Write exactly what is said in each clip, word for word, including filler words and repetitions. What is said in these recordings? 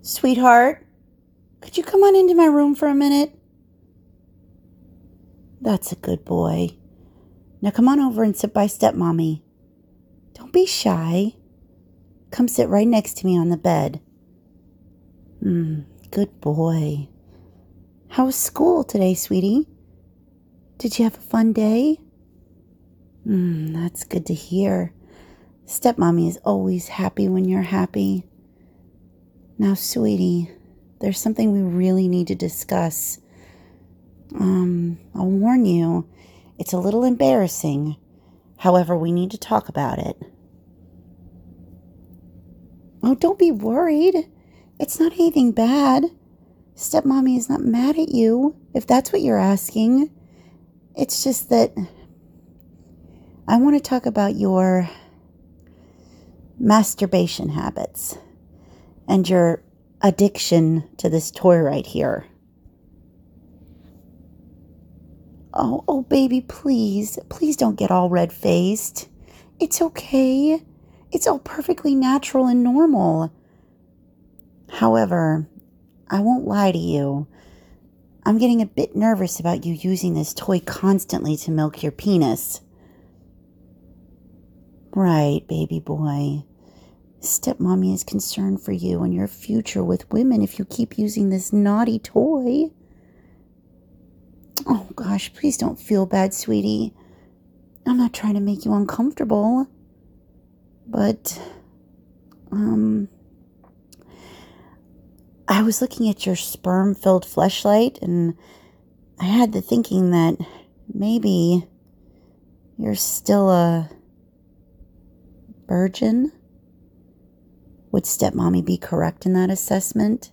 Sweetheart, could you come on into my room for a minute? That's a good boy. Now come on over and sit by stepmommy. Don't be shy. Come sit right next to me on the bed. Hmm, good boy. How was school today, sweetie? Did you have a fun day? Hmm, that's good to hear. Stepmommy is always happy when you're happy. Now, sweetie, there's something we really need to discuss. Um, I'll warn you, it's a little embarrassing. However, we need to talk about it. Oh, don't be worried. It's not anything bad. Stepmommy is not mad at you, if that's what you're asking. It's just that I want to talk about your masturbation habits and your addiction to this toy right here. Oh, oh, baby, please. Please don't get all red-faced. It's okay. It's all perfectly natural and normal. However, I won't lie to you. I'm getting a bit nervous about you using this toy constantly to milk your penis. Right, baby boy. Stepmommy is concerned for you and your future with women if you keep using this naughty toy. Oh, gosh, please don't feel bad, sweetie. I'm not trying to make you uncomfortable. But, um, I was looking at your sperm-filled fleshlight, and I had the thinking that maybe you're still a virgin. Would stepmommy be correct in that assessment?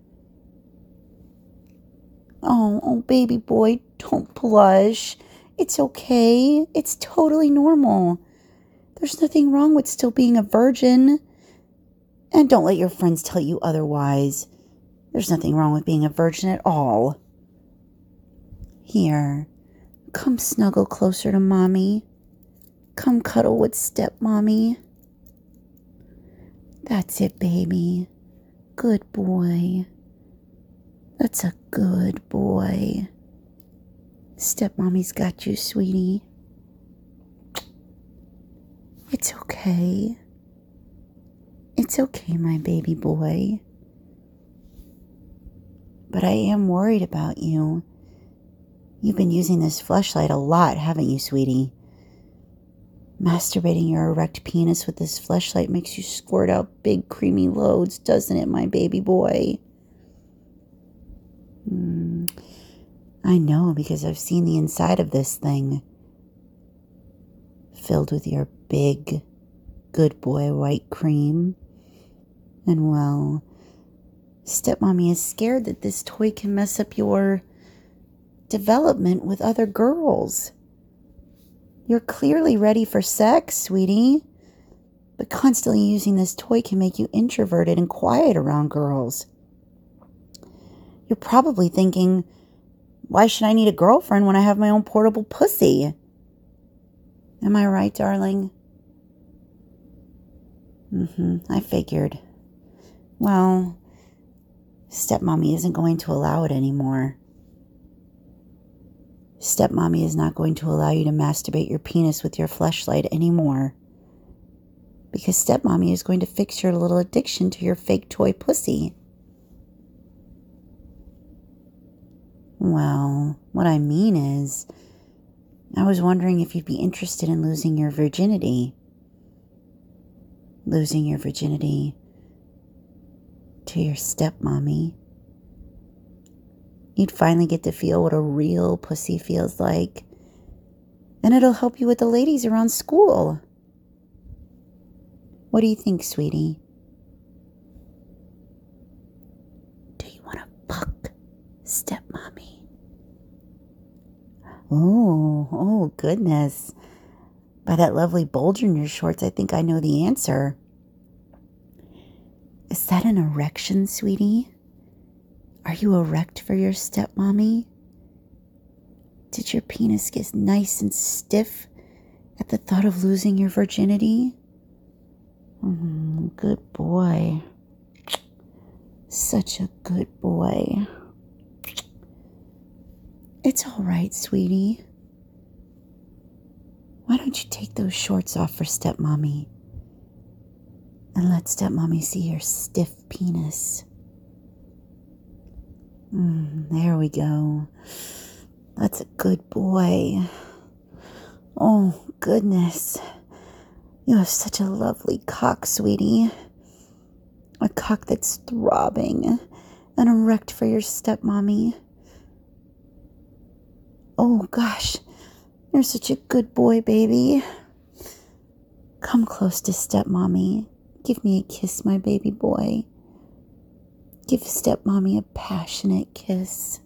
Oh, oh, baby boy, don't blush. It's okay. It's totally normal. There's nothing wrong with still being a virgin. And don't let your friends tell you otherwise. There's nothing wrong with being a virgin at all. Here, come snuggle closer to mommy. Come cuddle with stepmommy. That's it, baby. Good boy. That's a good boy. Stepmommy's got you, sweetie. It's okay. It's okay, my baby boy. But I am worried about you. You've been using this fleshlight a lot, haven't you, sweetie? Masturbating your erect penis with this fleshlight makes you squirt out big, creamy loads, doesn't it, my baby boy? Mm, I know, because I've seen the inside of this thing. Filled with your big, good boy white cream. And, well, stepmommy is scared that this toy can mess up your development with other girls. You're clearly ready for sex, sweetie. But constantly using this toy can make you introverted and quiet around girls. You're probably thinking, why should I need a girlfriend when I have my own portable pussy? Am I right, darling? Mm-hmm, I figured. Well, stepmommy isn't going to allow it anymore. Stepmommy is not going to allow you to masturbate your penis with your fleshlight anymore. Because stepmommy is going to fix your little addiction to your fake toy pussy. Well, what I mean is, I was wondering if you'd be interested in losing your virginity. Losing your virginity to your stepmommy. You'd finally get to feel what a real pussy feels like. And it'll help you with the ladies around school. What do you think, sweetie? Do you want to fuck stepmommy? Oh, oh, goodness. By that lovely bulge in your shorts, I think I know the answer. Is that an erection, sweetie? Are you erect for your stepmommy? Did your penis get nice and stiff at the thought of losing your virginity? Mm, good boy. Such a good boy. It's all right, sweetie. Why don't you take those shorts off for stepmommy? And let stepmommy see your stiff penis. Mm, there we go. That's a good boy. Oh, goodness. You have such a lovely cock, sweetie. A cock that's throbbing and erect for your stepmommy. Oh, gosh. You're such a good boy, baby. Come close to stepmommy. Give me a kiss, my baby boy. Give stepmommy a passionate kiss.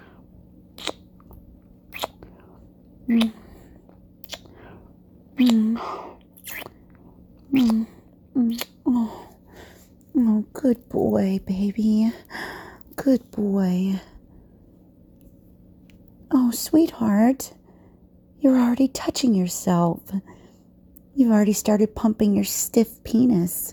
Mm. Mm. Mm. Mm. Oh. Oh, good boy, baby. Good boy. Oh, sweetheart. You're already touching yourself. You've already started pumping your stiff penis.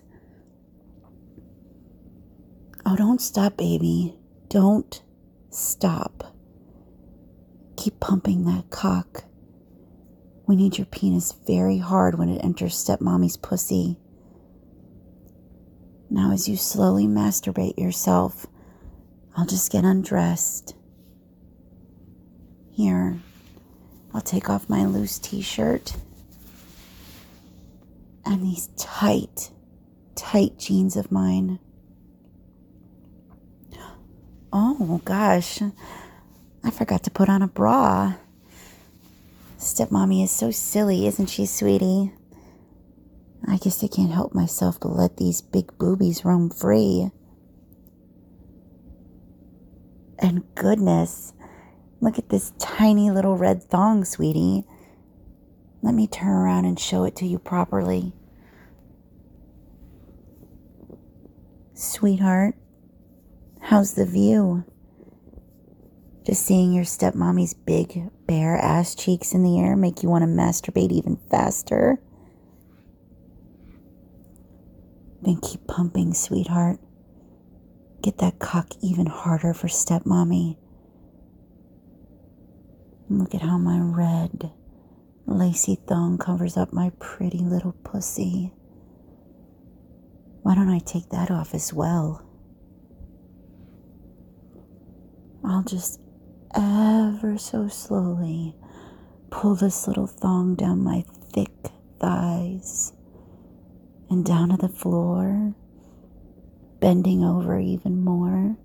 Oh, don't stop, baby. Don't stop. Keep pumping that cock. We need your penis very hard when it enters stepmommy's pussy. Now, as you slowly masturbate yourself, I'll just get undressed. Here, I'll take off my loose t-shirt and these tight, tight jeans of mine. Oh, gosh. I forgot to put on a bra. Stepmommy is so silly, isn't she, sweetie? I guess I can't help myself but let these big boobies roam free. And goodness, look at this tiny little red thong, sweetie. Let me turn around and show it to you properly. Sweetheart, how's the view? Just seeing your stepmommy's big, bare ass cheeks in the air make you want to masturbate even faster? Then keep pumping, sweetheart. Get that cock even harder for stepmommy. Look at how my red, lacy thong covers up my pretty little pussy. Why don't I take that off as well? I'll just ever so slowly pull this little thong down my thick thighs and down to the floor, bending over even more.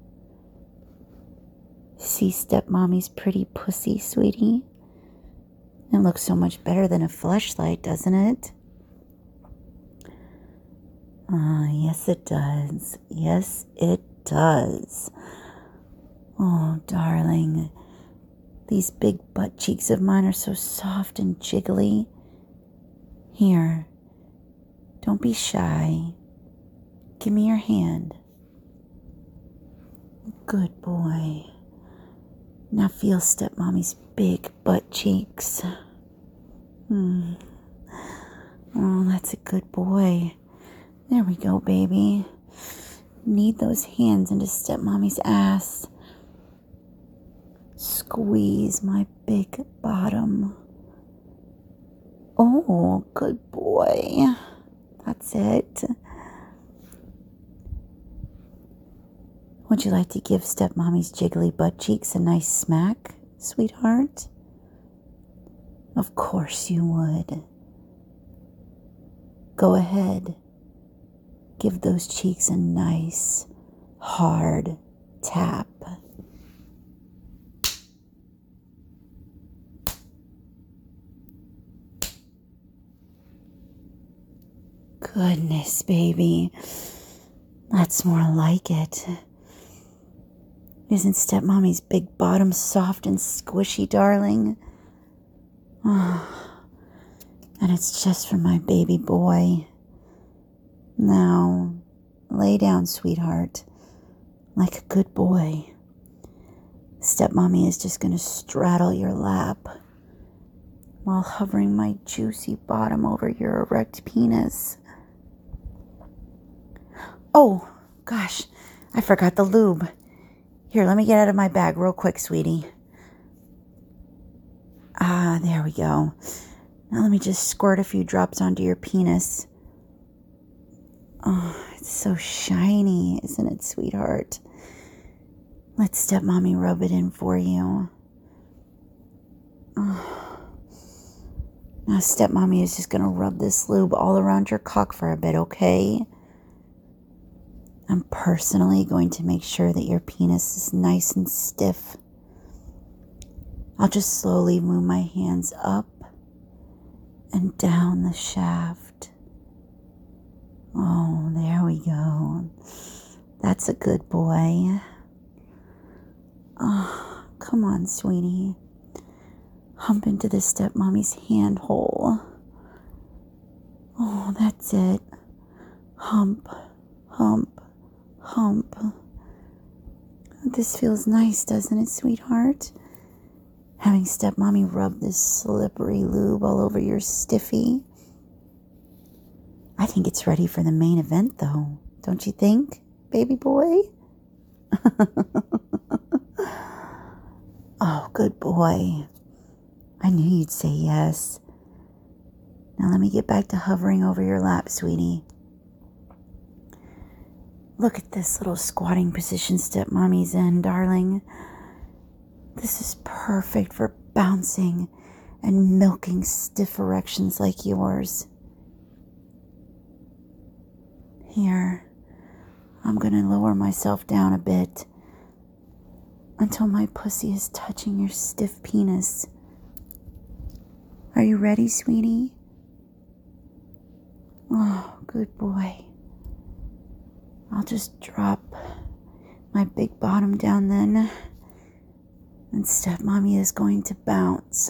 See stepmommy's pretty pussy, sweetie? It looks so much better than a fleshlight, doesn't it? Ah, yes it does. Yes it does. Oh, darling. These big butt cheeks of mine are so soft and jiggly. Here. Don't be shy. Give me your hand. Good boy. Now feel stepmommy's big butt cheeks. Hmm. Oh, that's a good boy. There we go, baby. Knead those hands into stepmommy's ass. Squeeze my big bottom. Oh, good boy. That's it. Would you like to give stepmommy's jiggly butt cheeks a nice smack, sweetheart? Of course you would. Go ahead. Give those cheeks a nice, hard tap. Goodness, baby. That's more like it. Isn't stepmommy's big bottom soft and squishy, darling? Oh, and it's just for my baby boy. Now, lay down, sweetheart, like a good boy. Stepmommy is just going to straddle your lap while hovering my juicy bottom over your erect penis. Oh, gosh, I forgot the lube. Here, let me get out of my bag real quick, sweetie. Ah, there we go. Now let me just squirt a few drops onto your penis. Oh, it's so shiny, isn't it, sweetheart? Let stepmommy rub it in for you. Oh. Now stepmommy is just going to rub this lube all around your cock for a bit, okay? I'm personally going to make sure that your penis is nice and stiff. I'll just slowly move my hands up and down the shaft. Oh, there we go. That's a good boy. Oh, come on, sweetie. Hump into the stepmommy's hand hole. Oh, that's it. Hump, hump, hump. This feels nice, doesn't it, sweetheart? Having stepmommy rub this slippery lube all over your stiffy. I think it's ready for the main event, though. Don't you think, baby boy? Oh, good boy. I knew you'd say yes. Now let me get back to hovering over your lap, sweetie. Look at this little squatting position stepmommy's in, darling. This is perfect for bouncing and milking stiff erections like yours. Here, I'm going to lower myself down a bit until my pussy is touching your stiff penis. Are you ready, sweetie? Oh, good boy. I'll just drop my big bottom down then. And stepmommy is going to bounce.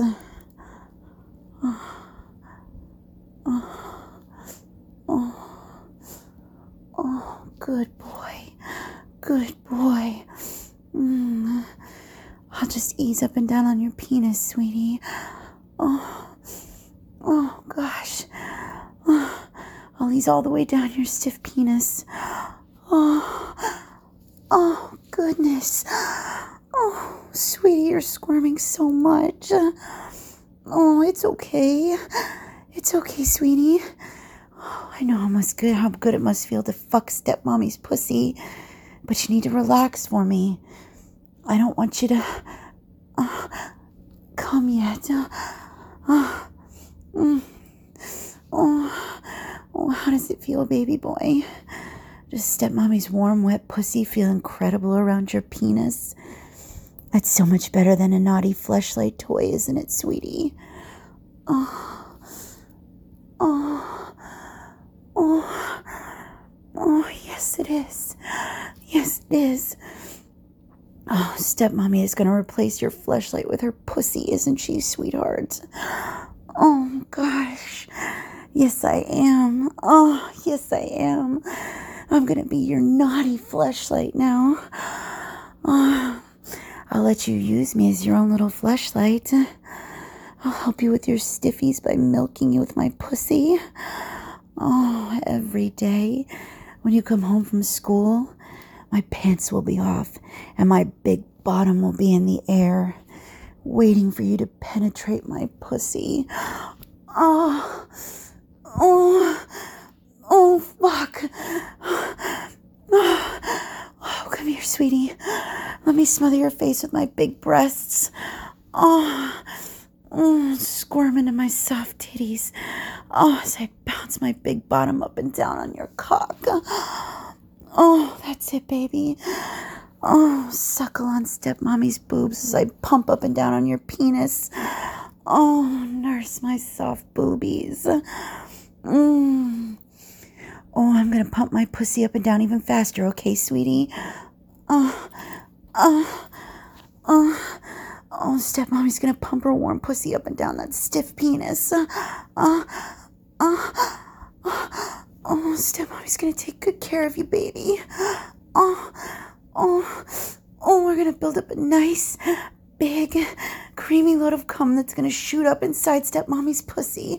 Oh, oh, oh, oh, good boy, good boy. Mm. I'll just ease up and down on your penis, sweetie. Oh, oh gosh. Oh, I'll ease all the way down your stiff penis. Oh, oh goodness. Oh, sweetie, you're squirming so much. Oh, it's okay. It's okay, sweetie. Oh, I know how much good, how good it must feel to fuck stepmommy's pussy, but you need to relax for me. I don't want you to uh, come yet. Uh, uh, mm, oh, oh, how does it feel, baby boy? Does stepmommy's warm, wet pussy feel incredible around your penis? That's so much better than a naughty fleshlight toy, isn't it, sweetie? Oh, oh, oh, oh, yes it is. Yes it is. Oh, stepmommy is going to replace your fleshlight with her pussy, isn't she, sweetheart? Oh, gosh. Yes, I am. Oh, yes, I am. I'm going to be your naughty fleshlight now. Oh, I'll let you use me as your own little fleshlight. I'll help you with your stiffies by milking you with my pussy. Oh, every day when you come home from school, my pants will be off and my big bottom will be in the air, waiting for you to penetrate my pussy. Oh, oh, oh, fuck. Oh, come here, sweetie. Let me smother your face with my big breasts. Oh, oh, squirm into my soft titties. Oh, as I bounce my big bottom up and down on your cock. Oh, that's it, baby. Oh, suckle on stepmommy's boobs as I pump up and down on your penis. Oh, nurse my soft boobies. Mm. Oh, I'm going to pump my pussy up and down even faster, okay, sweetie? Oh, oh, oh, oh, stepmommy's going to pump her warm pussy up and down that stiff penis. Oh, oh, oh, oh, oh, stepmommy's going to take good care of you, baby. Oh, oh, oh, we're going to build up a nice, big, creamy load of cum that's going to shoot up inside stepmommy's pussy.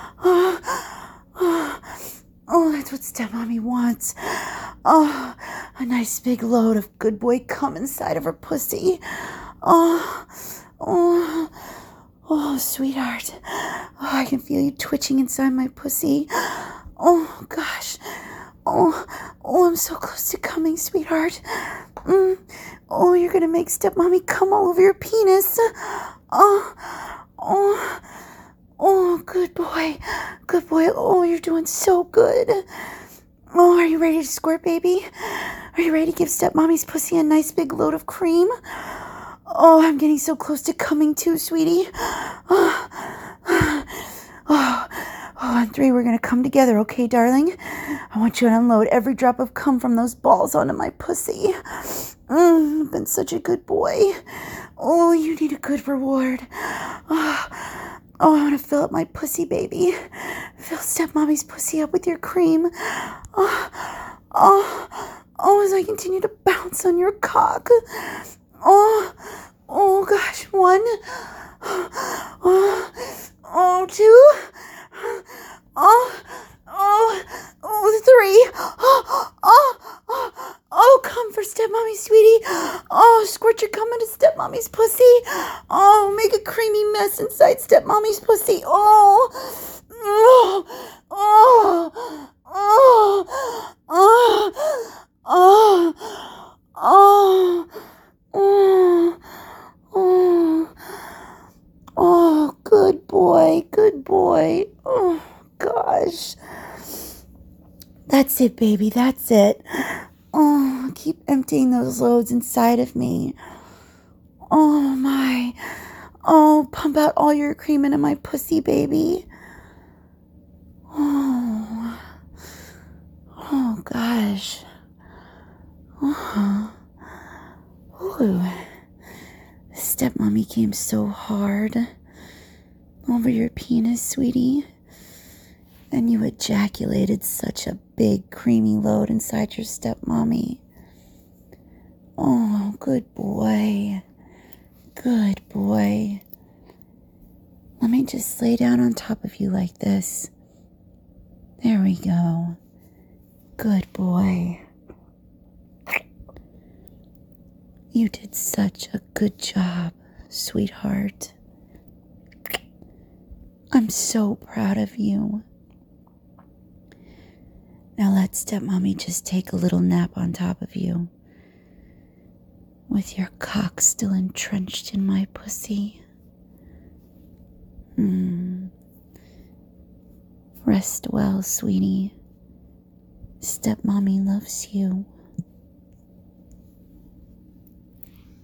Oh, oh, oh, that's what stepmommy wants. Oh, a nice big load of good boy cum inside of her pussy. Oh, oh, oh, sweetheart. Oh, I can feel you twitching inside my pussy. Oh, gosh. Oh, oh, I'm so close to coming, sweetheart. Mm. Oh, you're going to make stepmommy come all over your penis. Oh, oh, oh, good boy. Good boy. Oh, you're doing so good. Oh, are you ready to squirt, baby? Are you ready to give stepmommy's pussy a nice big load of cream? Oh, I'm getting so close to coming too, sweetie. Oh, oh, oh, on three, we're going to come together, okay, darling? I want you to unload every drop of cum from those balls onto my pussy. Mm, you've been such a good boy. Oh, you need a good reward. Oh, oh I want to fill up my pussy, baby. Fill stepmommy's pussy up with your cream. Oh, oh, oh, as I continue to bounce on your cock. Oh, oh gosh, one. Oh, oh, two. Oh, oh, oh, three. Oh, oh, oh, oh, come for stepmommy, sweetie. Oh, squirt your cum into stepmommy's pussy. Oh, make a creamy mess inside stepmommy's pussy. Oh, oh, oh, oh, oh, oh, oh, oh, oh, oh, good boy, good boy. Oh, gosh. That's it, baby, that's it. Oh, keep emptying those loads inside of me. Oh, my. Oh, pump out all your cream into my pussy, baby. Oh, oh gosh. Oh, ooh. Stepmommy came so hard over your penis, sweetie. And you ejaculated such a big, creamy load inside your stepmommy. Oh, good boy. Good boy. Let me just lay down on top of you like this. There we go. Good boy. You did such a good job, sweetheart. I'm so proud of you. Now let stepmommy just take a little nap on top of you, with your cock still entrenched in my pussy. Mm. Rest well, sweetie. Stepmommy loves you.